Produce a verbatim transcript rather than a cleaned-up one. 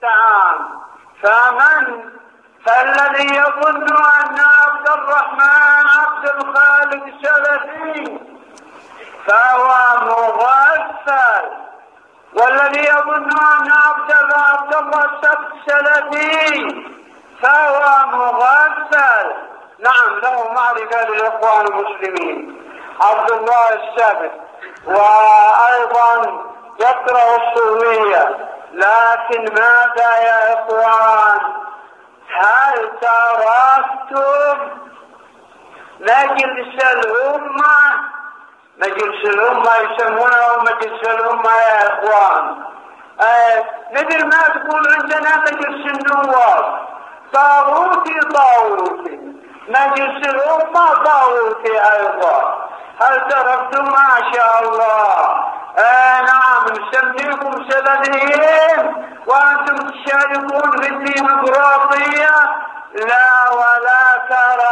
تعالى. فمن فالذي يظن أن عبد الرحمن عبد الخالق سلفي فهو مغفل، والذي يظن أن عبد الله السبت سلفي فهو مغفل. نعم، له معرفة للإخوان المسلمين عبد الله السبت، وأيضا يقرأ الصوفية. لكن ماذا يا إخوان؟ هل تركتم مجلس الأمة؟ مجلس الأمة يسمونه مجلس الأمة يا إخوان. آه مثل ما تقول عندنا مجلس النواب، طاغوتي طاغوتي، مجلس الأمة طاغوتي أيضا. هل تركتم؟ ما شاء الله. آه نعم، نسميكم سلفيين وأنتم تشاركون في الديمقراطية. لا ولا ترى